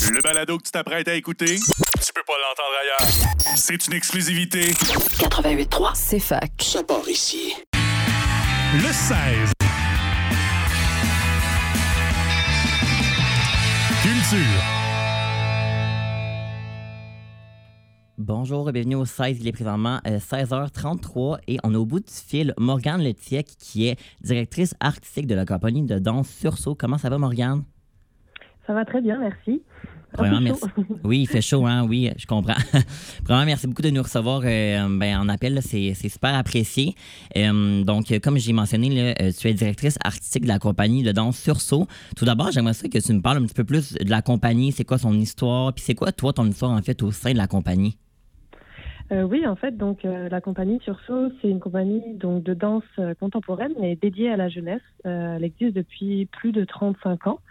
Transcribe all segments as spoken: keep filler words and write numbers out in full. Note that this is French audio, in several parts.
Le balado que tu t'apprêtes à écouter, tu peux pas l'entendre ailleurs. C'est une exclusivité. quatre-vingt-huit point trois, c'est fac. Ça part ici. Le seize. Culture. Bonjour et bienvenue au seize. Il est présentement euh, seize heures trente-trois et on est au bout du fil Morgane Letiec qui est directrice artistique de la compagnie de danse Sursaut. Comment ça va, Morgane? Ça va très bien, merci. Premièrement, merci. Oui, il fait chaud, hein? Oui, je comprends. Premièrement, merci beaucoup de nous recevoir euh, ben, en appel. Là, c'est, c'est super apprécié. Euh, donc, comme j'ai mentionné, là, euh, tu es directrice artistique de la compagnie de danse Sursaut. Tout d'abord, j'aimerais ça que tu me parles un petit peu plus de la compagnie. C'est quoi son histoire? Puis c'est quoi, toi, ton histoire, en fait, au sein de la compagnie? Euh, oui, en fait, donc euh, la compagnie Sursaut, c'est une compagnie donc de danse euh, contemporaine, mais dédiée à la jeunesse. Euh, elle existe depuis plus de trente-cinq ans.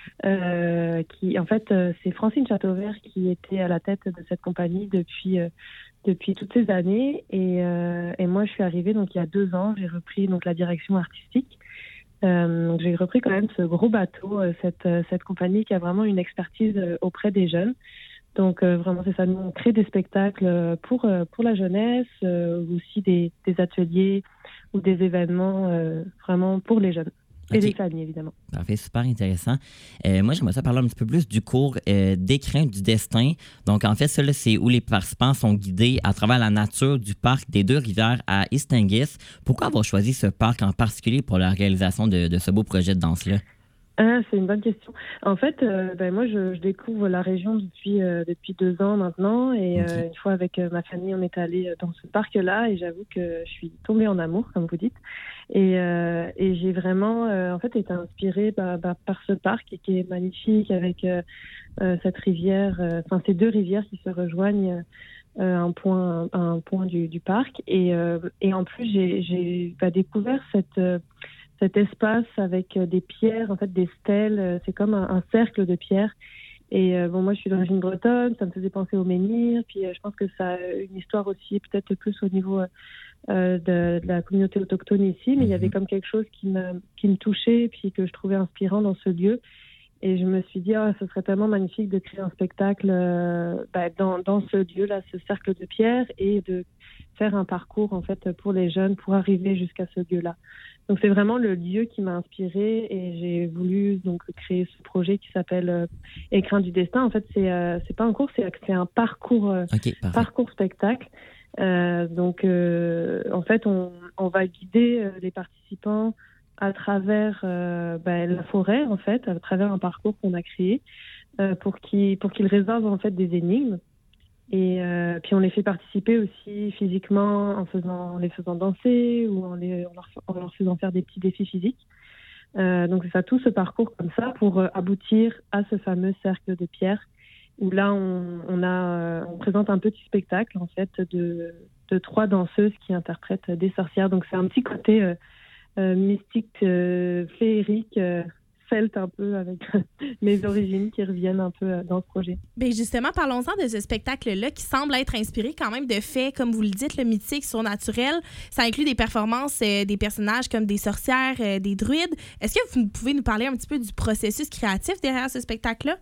Euh, qui, en fait, euh, c'est Francine Chateauvert qui était à la tête de cette compagnie depuis euh, depuis toutes ces années. Et, euh, et moi, je suis arrivée donc il y a deux ans. J'ai repris donc la direction artistique. Euh, donc j'ai repris quand même ce gros bateau, euh, cette euh, cette compagnie qui a vraiment une expertise euh, auprès des jeunes. Donc euh, vraiment c'est ça, nous on crée des spectacles pour euh, pour la jeunesse, euh, aussi des, des ateliers ou des événements euh, vraiment pour les jeunes et Okay. les familles évidemment. Parfait, super intéressant. Euh, moi, j'aimerais ça parler un petit peu plus du cours euh, d'écrin du destin. Donc, en fait, ça, là, c'est où les participants sont guidés à travers la nature du parc des Deux-Rivières à Istinguis. Pourquoi avoir choisi ce parc en particulier pour la réalisation de, de ce beau projet de danse-là? Ah, c'est une bonne question. En fait, euh, ben moi, je, je découvre la région depuis euh, depuis deux ans maintenant, et Okay. euh, une fois avec euh, ma famille, on est allé dans ce parc-là, et j'avoue que je suis tombée en amour, comme vous dites, et euh, et j'ai vraiment, euh, en fait, été inspirée par, par, par ce parc qui est magnifique avec euh, euh, cette rivière, euh, enfin ces deux rivières qui se rejoignent. Euh, un point, un, un point du, du parc, et euh, et en plus, j'ai j'ai bah, découvert cette euh, cet espace avec des pierres, en fait des stèles, c'est comme un, un cercle de pierres. Et euh, bon, moi je suis d'origine bretonne, ça me faisait penser au menhir, puis euh, je pense que ça a une histoire aussi peut-être plus au niveau euh, de, de la communauté autochtone ici, mais mm-hmm. il y avait comme quelque chose qui me, qui me touchait, puis que je trouvais inspirant dans ce lieu. Et je me suis dit, oh, ce serait tellement magnifique de créer un spectacle euh, bah, dans, dans ce lieu-là, ce cercle de pierres, et de faire un parcours en fait pour les jeunes pour arriver jusqu'à ce lieu-là. Donc c'est vraiment le lieu qui m'a inspirée, et j'ai voulu donc créer ce projet qui s'appelle euh, Écrin du destin. En fait, c'est euh, c'est pas un cours, c'est c'est un parcours euh, okay, parcours spectacle. Euh, donc euh, en fait, on on va guider euh, les participants à travers euh, bah, la forêt, en fait, à travers un parcours qu'on a créé euh, pour qu'ils pour qu'ils résolvent en fait des énigmes. Et euh, puis on les fait participer aussi physiquement en faisant, en les faisant danser ou en, les, en, leur, en leur faisant faire des petits défis physiques. Euh, donc c'est ça, tout ce parcours comme ça pour euh, aboutir à ce fameux cercle de pierre où là on, on a, euh, on présente un petit spectacle en fait de, de trois danseuses qui interprètent des sorcières. Donc c'est un petit côté euh, euh, mystique, euh, féerique. Euh, celte un peu avec mes origines qui reviennent un peu dans ce projet. Bien justement, parlons-en de ce spectacle-là qui semble être inspiré quand même de faits, comme vous le dites, le mythique, surnaturel. Ça inclut des performances euh, des personnages comme des sorcières, euh, des druides. Est-ce que vous pouvez nous parler un petit peu du processus créatif derrière ce spectacle-là?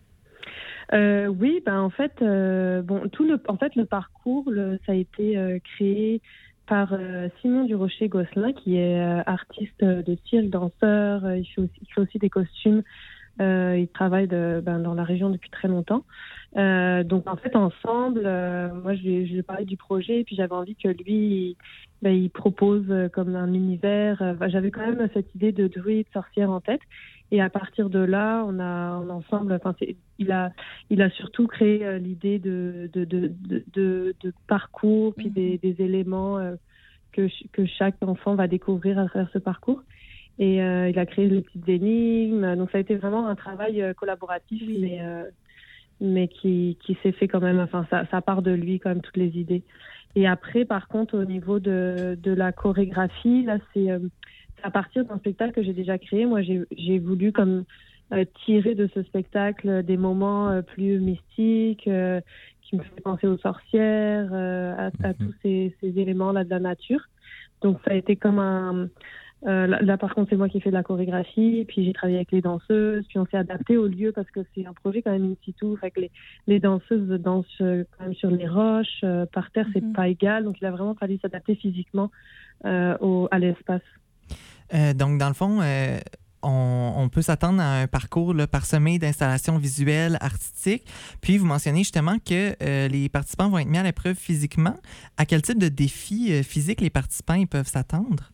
Euh, oui, ben en fait, euh, bon, tout le, en fait, le parcours, le, ça a été euh, créé par euh, Simon Durocher-Gosselin, qui est euh, artiste de cirque, danseur, euh, il, fait aussi, il fait aussi des costumes, euh, il travaille de, ben, dans la région depuis très longtemps. Euh, donc en fait, ensemble, euh, moi je lui, je lui ai parlé du projet, et puis j'avais envie que lui, il, ben, il propose euh, comme un univers. Euh, ben, j'avais quand même cette idée de druide, sorcière en tête. Et à partir de là, on a on, ensemble, enfin, c'est, il a il a surtout créé euh, l'idée de de, de de de de parcours, puis des, des éléments euh, que que chaque enfant va découvrir à travers ce parcours. Et euh, il a créé les petites énigmes. Donc ça a été vraiment un travail euh, collaboratif, mais euh, mais qui qui s'est fait quand même. Enfin, ça ça part de lui quand même, toutes les idées. Et après, par contre, au niveau de de la chorégraphie, là, c'est euh, à partir d'un spectacle que j'ai déjà créé. Moi, j'ai, j'ai voulu comme euh, tirer de ce spectacle des moments euh, plus mystiques, euh, qui me faisaient penser aux sorcières, euh, à, à tous ces, ces éléments-là de la nature. Donc, ça a été comme un, Euh, là, là, par contre, c'est moi qui ai fait de la chorégraphie, puis j'ai travaillé avec les danseuses, puis on s'est adapté au lieu parce que c'est un projet quand même in situ. Fait que les, les danseuses dansent euh, quand même sur les roches, euh, par terre, c'est Mhm. pas égal. Donc, il a vraiment fallu s'adapter physiquement euh, au, à l'espace. Euh, donc, dans le fond, euh, on, on peut s'attendre à un parcours là, parsemé d'installations visuelles, artistiques. Puis, vous mentionnez justement que euh, les participants vont être mis à l'épreuve physiquement. À quel type de défis euh, physiques les participants ils peuvent s'attendre?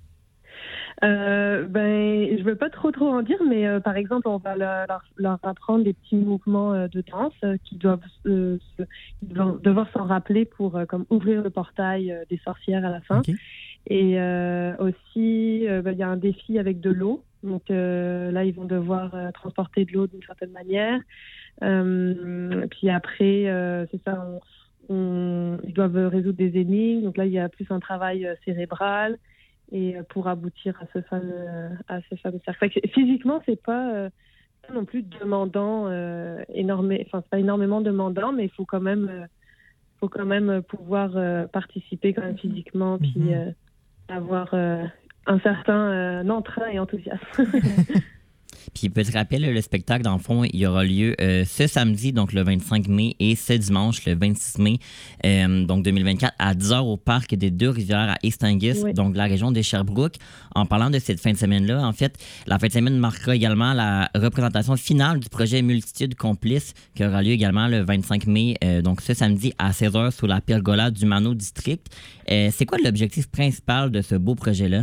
Euh, ben, je veux pas trop trop en dire, mais euh, par exemple, on va leur, leur, leur apprendre des petits mouvements euh, de danse euh, qui doivent, euh, se, ils doivent devoir s'en rappeler pour euh, comme ouvrir le portail euh, des sorcières à la fin. Okay. Et euh, aussi, euh, ben, il y a un défi avec de l'eau. Donc euh, là, ils vont devoir euh, transporter de l'eau d'une certaine manière. Euh, puis après, euh, c'est ça, on, on, ils doivent résoudre des énigmes. Donc là, il y a plus un travail euh, cérébral. Et pour aboutir à ce fameux, à ce fameux cercle. Fait que physiquement, c'est pas, euh, pas non plus demandant, euh, énorme, enfin c'est pas énormément demandant, mais il faut quand même, euh, faut quand même pouvoir euh, participer quand même physiquement, puis euh, avoir euh, un certain euh, entrain et enthousiasme. Puis, petit rappel, le spectacle, dans le fond, il aura lieu euh, ce samedi, donc le vingt-cinq mai, et ce dimanche, le vingt-six mai, euh, donc deux mille vingt-quatre, à dix heures au parc des Deux-Rivières à Estinguis, Oui. donc la région de Sherbrooke. En parlant de cette fin de semaine-là, en fait, la fin de semaine marquera également la représentation finale du projet Multitude Complice, qui aura lieu également le vingt-cinq mai, euh, donc ce samedi à seize heures sous la pergola du Mano District. Euh, c'est quoi l'objectif principal de ce beau projet-là?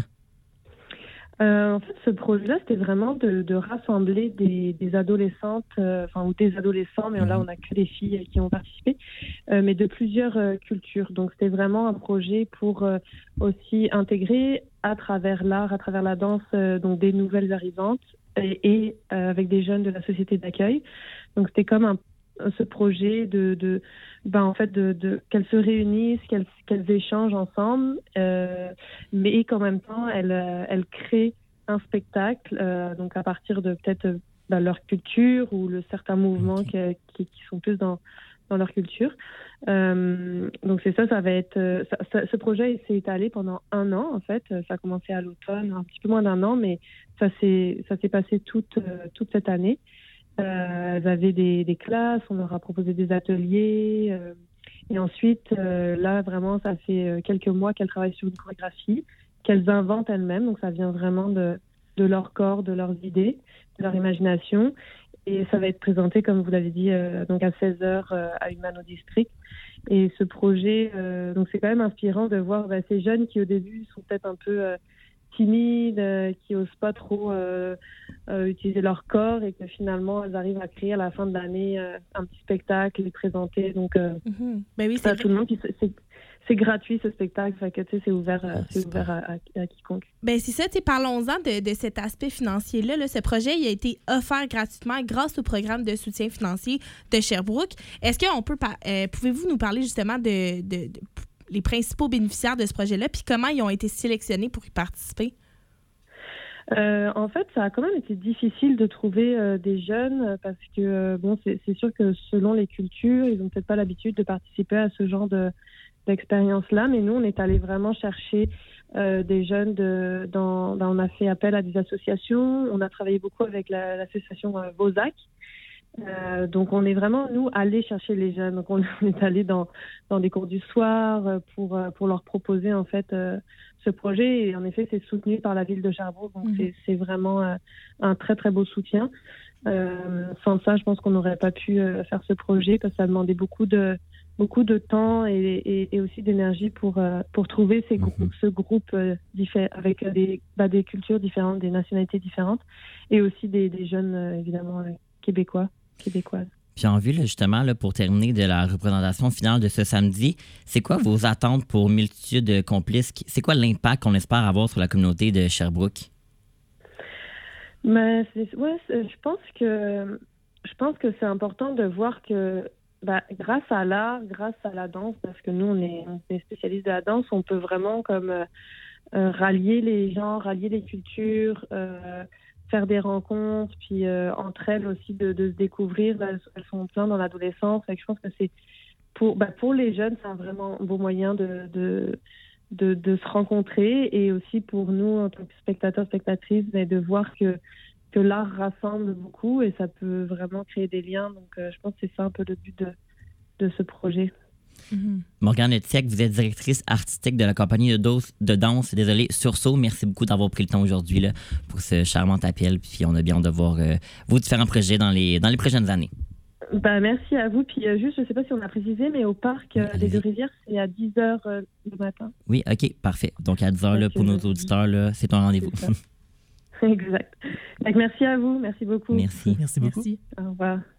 Euh, en fait, ce projet-là, c'était vraiment de, de rassembler des, des adolescentes, euh, enfin, ou des adolescents, mais là, on n'a que des filles qui ont participé, euh, mais de plusieurs euh, cultures. Donc, c'était vraiment un projet pour euh, aussi intégrer à travers l'art, à travers la danse, euh, donc des nouvelles arrivantes et, et euh, avec des jeunes de la société d'accueil. Donc, c'était comme un ce projet de, de ben en fait de, de qu'elles se réunissent, qu'elles qu'elles échangent ensemble, euh, mais qu'en même temps elles elles créent un spectacle euh, donc à partir de peut-être ben, leur culture ou le certains mouvements okay. qui, qui sont plus dans dans leur culture. Euh, donc c'est ça, ça va être ça, ça, ce projet s'est étalé pendant un an en fait. Ça a commencé à l'automne, un petit peu moins d'un an, mais ça s'est ça s'est passé toute toute cette année. Euh, elles avaient des, des classes, on leur a proposé des ateliers. Euh, et ensuite, euh, là, vraiment, ça fait quelques mois qu'elles travaillent sur une chorégraphie, qu'elles inventent elles-mêmes. Donc, ça vient vraiment de, de leur corps, de leurs idées, de leur imagination. Et ça va être présenté, comme vous l'avez dit, euh, donc à seize heures euh, à Humano District. Et ce projet, euh, donc c'est quand même inspirant de voir bah, ces jeunes qui, au début, sont peut-être un peu... Euh, timides, euh, qui osent pas trop euh, euh, utiliser leur corps et que finalement elles arrivent à créer à la fin de l'année euh, un petit spectacle, les présenter. Donc, euh, mm-hmm. ben oui, c'est à tout le monde. Puis c'est, c'est gratuit ce spectacle, fait que tu sais, c'est ouvert, euh, c'est ouvert à, à, à quiconque. Ben c'est ça, tu sais, parlons-en de, de cet aspect financier-là. Là. Ce projet, il a été offert gratuitement grâce au programme de soutien financier de Sherbrooke. Est-ce qu'on peut, euh, pouvez-vous nous parler justement de, de, de les principaux bénéficiaires de ce projet-là, puis comment ils ont été sélectionnés pour y participer? Euh, en fait, ça a quand même été difficile de trouver euh, des jeunes parce que, euh, bon, c'est, c'est sûr que selon les cultures, ils n'ont peut-être pas l'habitude de participer à ce genre de, d'expérience-là, mais nous, on est allé vraiment chercher euh, des jeunes, de, dans, dans, on a fait appel à des associations, on a travaillé beaucoup avec la, l'association euh, Vozac. Euh, donc on est vraiment nous allés chercher les jeunes. Donc on est allé dans dans des cours du soir pour pour leur proposer en fait euh, ce projet. Et en effet c'est soutenu par la ville de Sherbrooke. Donc mmh. c'est c'est vraiment euh, un très très beau soutien. Euh, sans ça je pense qu'on n'aurait pas pu euh, faire ce projet parce que ça demandait beaucoup de beaucoup de temps et et, et aussi d'énergie pour euh, pour trouver ces groupes, mmh. ce groupe euh, diffé- avec des bah, des cultures différentes, des nationalités différentes et aussi des des jeunes euh, évidemment euh, québécois. québécoise. Puis en vue, là, justement, là, pour terminer de la représentation finale de ce samedi, c'est quoi vos attentes pour Multitude Complice? C'est quoi l'impact qu'on espère avoir sur la communauté de Sherbrooke? Mais c'est, ouais, c'est, je pense que je pense que c'est important de voir que bah, grâce à l'art, grâce à la danse, parce que nous on est, on est spécialistes de la danse, on peut vraiment comme euh, euh, rallier les gens, rallier les cultures. Euh, faire des rencontres, puis euh, entre elles aussi de, de se découvrir. Elles, elles sont plein dans l'adolescence. Fait que je pense que c'est pour, bah, pour les jeunes, c'est un vraiment beau moyen de, de, de, de se rencontrer et aussi pour nous, en tant que spectateurs, spectatrices, ben, de voir que, que l'art rassemble beaucoup et ça peut vraiment créer des liens. Donc, euh, je pense que c'est ça un peu le but de, de ce projet. Mm-hmm. Morgane Letiec, vous êtes directrice artistique de la compagnie de, dos, de danse, désolé, Sursaut. Merci beaucoup d'avoir pris le temps aujourd'hui là, pour ce charmant appel. Puis on a bien hâte de voir euh, vos différents projets dans les, dans les prochaines années. Ben, merci à vous. Puis euh, juste, je ne sais pas si on a précisé, mais au parc euh, Oui, des Deux-Rivières, c'est à dix heures euh, le matin. Oui, OK, parfait. Donc à dix heures, là, Ok, pour nos merci. auditeurs, là, c'est un rendez-vous. C'est ça. Exact. Donc, merci à vous. Merci beaucoup. Merci. Merci beaucoup. Merci. Au revoir.